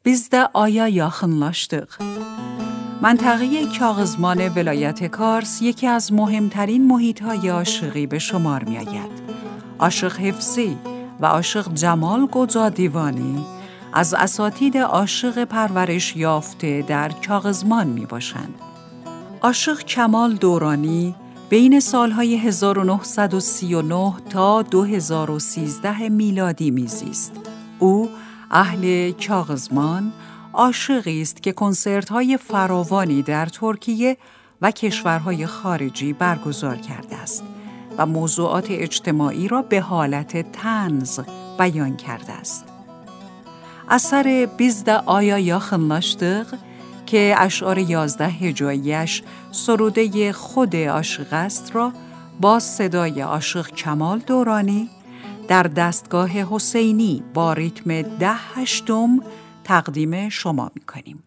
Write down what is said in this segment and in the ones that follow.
Biz də aya yaxınlaşdıq. منطقه کاغزمان ولایت کارس یکی از مهمترین محیط‌های عاشقی به شمار می‌آید. عاشق حفصی و عاشق جمال گوجا دیوانی از اساتید عاشق پرورش یافته در کاغزمان میباشند. عاشق کمال دورانی بین سالهای 1939 تا 2013 میلادی میزیست. او اهل کاغزمان، عاشقی است که کنسرت‌های فراوانی در ترکیه و کشورهای خارجی برگزار کرده است و موضوعات اجتماعی را به حالت طنز بیان کرده است. اثر Biz de aya yaxınlaşdıq که اشعار 11 هجاییش سروده خود عاشق است را با صدای عاشق کمال دورانی در دستگاه حسینی با ریتم 10/8 تقدیم شما می‌کنیم.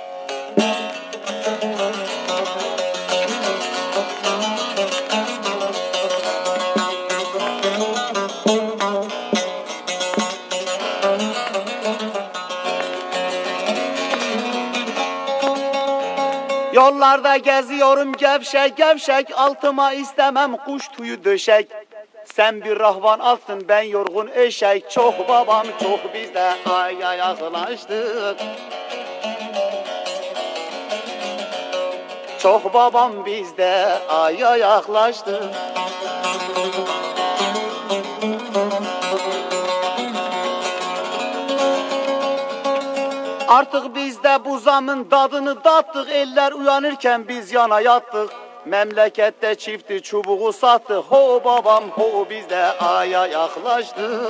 Yollarda geziyorum gevşek gevşek, altıma istemem kuş tüyü döşek. Sen bir rahvan alsın ben yorgun eşek, çok babam çok bizde aya yaklaştık. Çok babam bizde aya yaklaştık. Artık biz de bu zamın dadını tattık, eller uyanırken biz yana yattık. Memlekette çifti çubuğu sattık, ho babam ho biz de aya yaklaştık.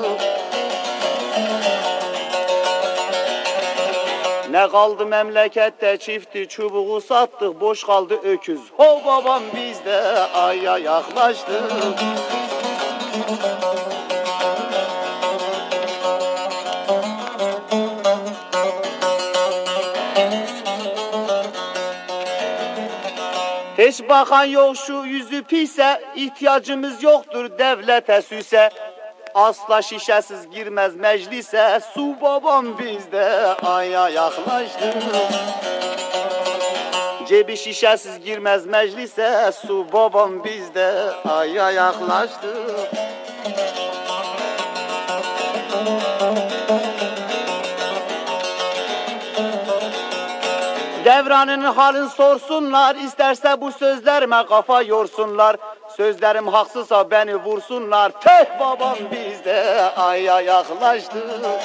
Ne kaldı memlekette çifti çubuğu sattık, boş kaldı öküz, ho babam biz de aya yaklaştık. Hiç bakan yok şu yüzü pise, ihtiyacımız yoktur devlete süse. Asla şişesiz girmez meclise, su babam bizde aya yaklaştı. Cebi şişesiz girmez meclise, su babam bizde aya yaklaştı. Devranın halini sorsunlar, isterse bu sözlerime kafa yorsunlar. Sözlerim haksızsa beni vursunlar, tek babam bizde aya yaklaştı.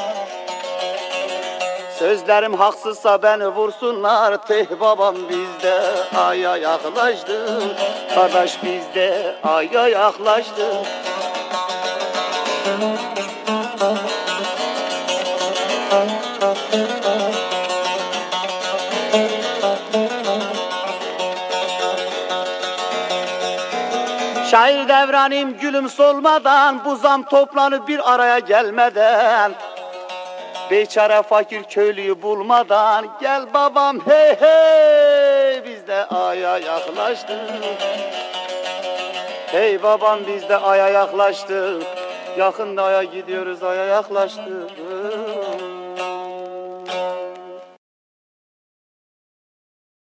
Sözlerim haksızsa beni vursunlar, tek babam bizde aya yaklaştı. Kardeş bizde aya yaklaştı. Şair devranim gülüm solmadan, bu zam toplanıp bir araya gelmeden, beçare fakir köylüyü bulmadan, gel babam hey hey biz de aya yaklaştık. Hey babam biz de aya yaklaştık. Yakında aya gidiyoruz, aya yaklaştık.